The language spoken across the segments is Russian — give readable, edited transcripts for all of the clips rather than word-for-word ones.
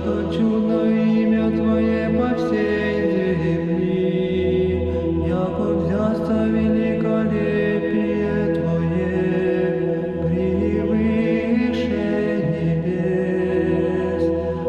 что чудно имя Твое по всей земли, яко взяться великолепие Твое превыше небес.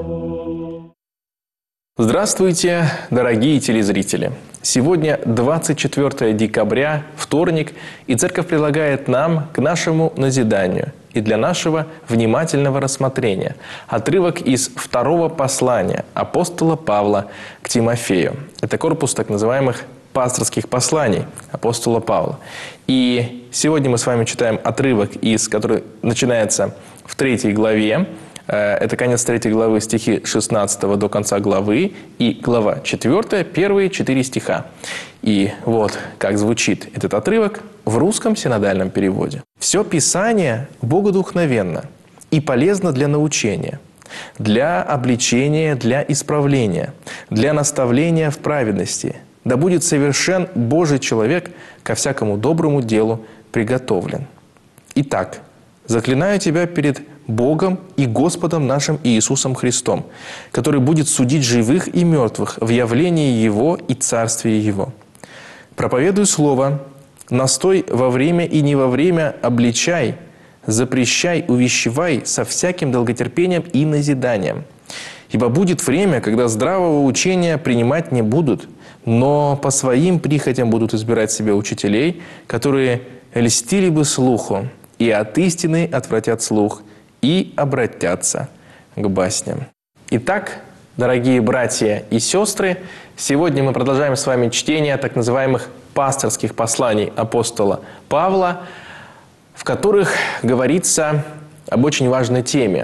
Здравствуйте, дорогие телезрители! Сегодня 24 декабря, вторник, и Церковь предлагает нам к нашему назиданию и для нашего внимательного рассмотрения отрывок из второго послания апостола Павла к Тимофею. Это корпус так называемых пасторских посланий апостола Павла. И сегодня мы с вами читаем отрывок, который начинается в 3 главе. Это конец 3 главы, стихи 16 до конца главы, и глава 4, первые 4 стиха. И вот как звучит этот отрывок в русском синодальном переводе. «Все Писание богодухновенно и полезно для научения, для обличения, для исправления, для наставления в праведности, да будет совершен Божий человек, ко всякому доброму делу приготовлен. Итак, заклинаю тебя перед Богом и Господом нашим Иисусом Христом, который будет судить живых и мертвых в явлении Его и Царствии Его. Проповедуй Слово, настой во время и не во время, обличай, запрещай, увещевай со всяким долготерпением и назиданием. Ибо будет время, когда здравого учения принимать не будут, но по своим прихотям будут избирать себе учителей, которые льстили бы слуху, и от истины отвратят слух, и обратятся к басням». Итак, дорогие братья и сестры, сегодня мы продолжаем с вами чтение так называемых пасторских посланий апостола Павла, в которых говорится об очень важной теме.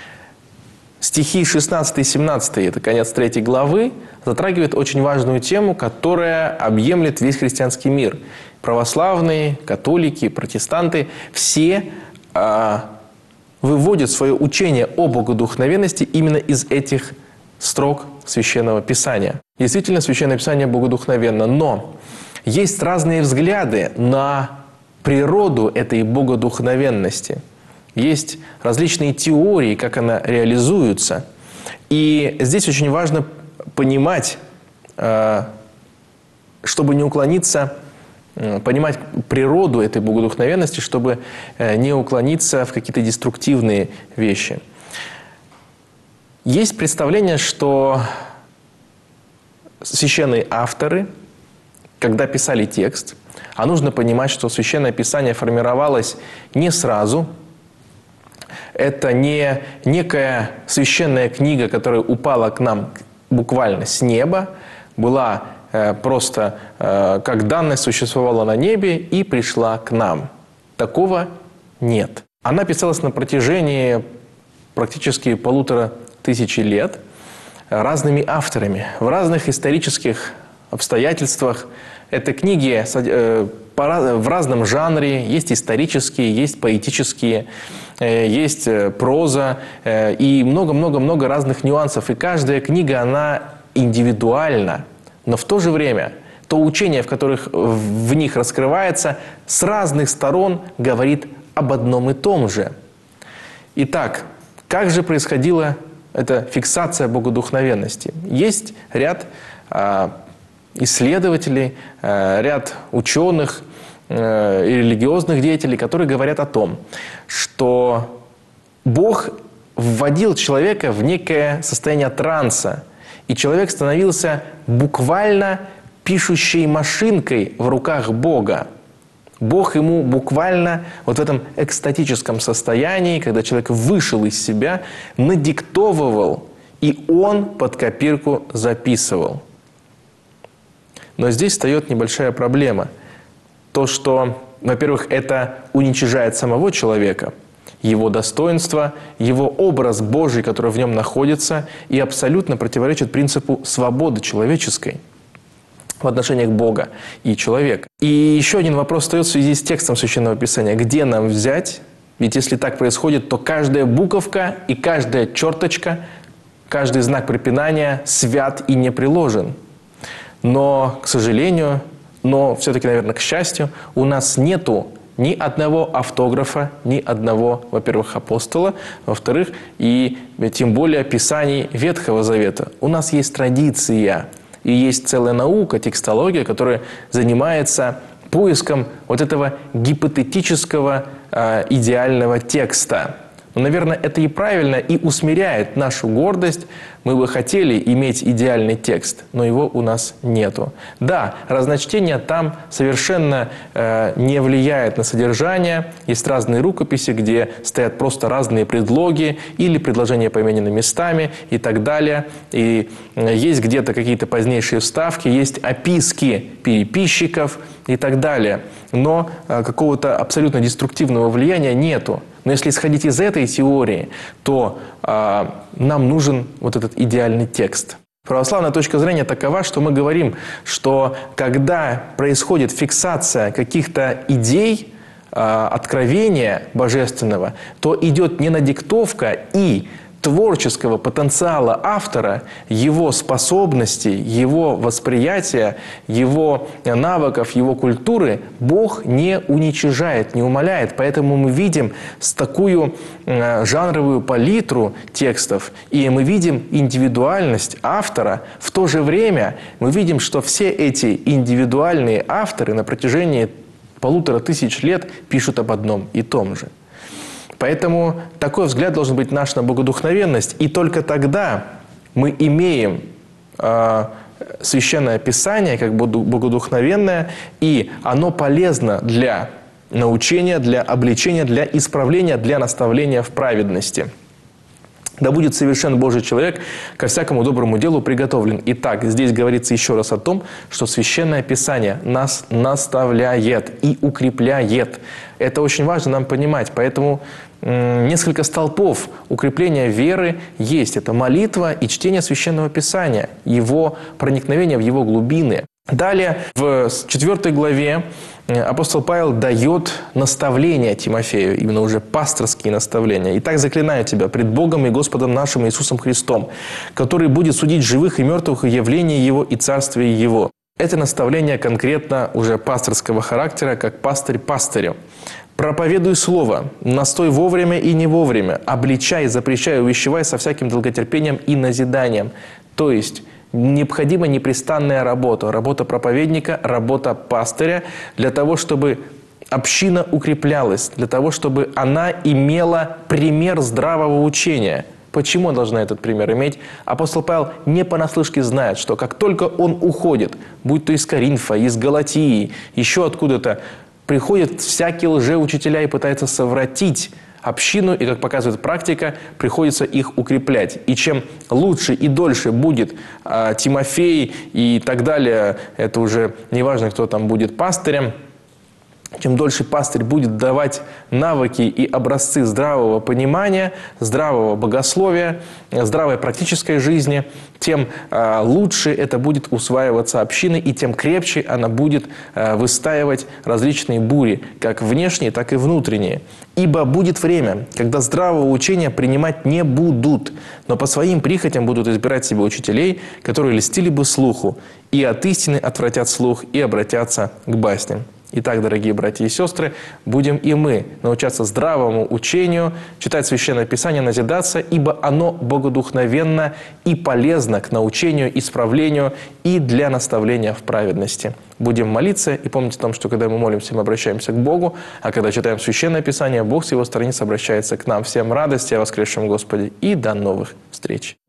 Стихи 16 и 17, это конец 3 главы, затрагивают очень важную тему, которая объемлет весь христианский мир. Православные, католики, протестанты – все выводят свое учение о богодухновенности именно из этих строк Священного Писания. Действительно, Священное Писание богодухновенно, но есть разные взгляды на природу этой богодухновенности. Есть различные теории, как она реализуется. И здесь очень важно понимать, чтобы не уклониться, понимать природу этой богодухновенности, чтобы не уклониться в какие-то деструктивные вещи. Есть представление, что священные авторы, когда писали текст, а нужно понимать, что Священное Писание формировалось не сразу, это не некая священная книга, которая упала к нам буквально с неба, была просто как данность, существовала на небе и пришла к нам. Такого нет. Она писалась на протяжении практически 1500 лет разными авторами в разных исторических обстоятельствах. Это книги в разном жанре, есть исторические, есть поэтические, есть проза и много-много-много разных нюансов. И каждая книга, она индивидуальна. Но в то же время то учение, в которых в них раскрывается, с разных сторон говорит об одном и том же. Итак, как же происходила эта фиксация богодухновенности? Есть ряд исследователей, ряд ученых и религиозных деятелей, которые говорят о том, что Бог вводил человека в некое состояние транса, и человек становился буквально пишущей машинкой в руках Бога. Бог ему буквально вот в этом экстатическом состоянии, когда человек вышел из себя, надиктовывал, и он под копирку записывал. Но здесь встает небольшая проблема. То, что, во-первых, это уничижает самого человека, его достоинство, его образ Божий, который в нем находится, и абсолютно противоречит принципу свободы человеческой в отношениях Бога и человека. И еще один вопрос встает в связи с текстом Священного Писания. Где нам взять? Ведь если так происходит, то каждая буковка и каждая черточка, каждый знак препинания свят и не приложен. Но, к сожалению, но все-таки, наверное, к счастью, у нас нету ни одного автографа, ни одного, во-первых, апостола, во-вторых, и тем более писаний Ветхого Завета. У нас есть традиция, и есть целая наука, текстология, которая занимается поиском вот этого гипотетического идеального текста. Но, наверное, это и правильно, и усмиряет нашу гордость. Мы бы хотели иметь идеальный текст, но его у нас нету. Да, разночтение там совершенно не влияет на содержание. Есть разные рукописи, где стоят просто разные предлоги или предложения поменены местами и так далее. И есть где-то какие-то позднейшие вставки, есть описки переписчиков и так далее. Но какого-то абсолютно деструктивного влияния нету. Но если исходить из этой теории, то нам нужен вот этот идеальный текст. Православная точка зрения такова, что мы говорим, что когда происходит фиксация каких-то идей, откровения божественного, то идет не надиктовка и творческого потенциала автора, его способностей, его восприятия, его навыков, его культуры Бог не уничижает, не умаляет. Поэтому мы видим такую жанровую палитру текстов, и мы видим индивидуальность автора. В то же время мы видим, что все эти индивидуальные авторы на протяжении 1500 лет пишут об одном и том же. Поэтому такой взгляд должен быть наш на богодухновенность, и только тогда мы имеем Священное Писание как богодухновенное, и оно полезно для научения, для обличения, для исправления, для наставления в праведности. Да будет совершен Божий человек, ко всякому доброму делу приготовлен. Итак, здесь говорится еще раз о том, что Священное Писание нас наставляет и укрепляет. Это очень важно нам понимать. Поэтому несколько столпов укрепления веры есть. Это молитва и чтение Священного Писания, его проникновение в его глубины. Далее, в 4 главе апостол Павел дает наставления Тимофею, именно уже пасторские наставления. «Итак, заклинаю тебя пред Богом и Господом нашим Иисусом Христом, который будет судить живых и мертвых и явление Его и царствие Его». Это наставление конкретно уже пасторского характера, как пастырь пастырю. «Проповедуй слово, настой вовремя и не вовремя, обличай, запрещай, увещевай со всяким долготерпением и назиданием». То есть необходима непрестанная работа. Работа проповедника, работа пастыря для того, чтобы община укреплялась, для того, чтобы она имела пример здравого учения. Почему он должна этот пример иметь? Апостол Павел не понаслышке знает, что как только он уходит, будь то из Коринфа, из Галатии, еще откуда-то, приходят всякие лжеучителя и пытаются совратить общину, и, как показывает практика, приходится их укреплять. И чем лучше и дольше будет Тимофей и так далее, это уже не важно, кто там будет пастырем, чем дольше пастырь будет давать навыки и образцы здравого понимания, здравого богословия, здравой практической жизни, тем лучше это будет усваиваться общиной, и тем крепче она будет выстаивать различные бури, как внешние, так и внутренние. Ибо будет время, когда здравого учения принимать не будут, но по своим прихотям будут избирать себе учителей, которые льстили бы слуху, и от истины отвратят слух, и обратятся к басням. Итак, дорогие братья и сестры, будем и мы научаться здравому учению, читать Священное Писание, назидаться, ибо оно богодухновенно и полезно к научению, исправлению и для наставления в праведности. Будем молиться и помнить о том, что когда мы молимся, мы обращаемся к Богу, а когда читаем Священное Писание, Бог с Его страниц обращается к нам. Всем радости о воскресшем Господе и до новых встреч!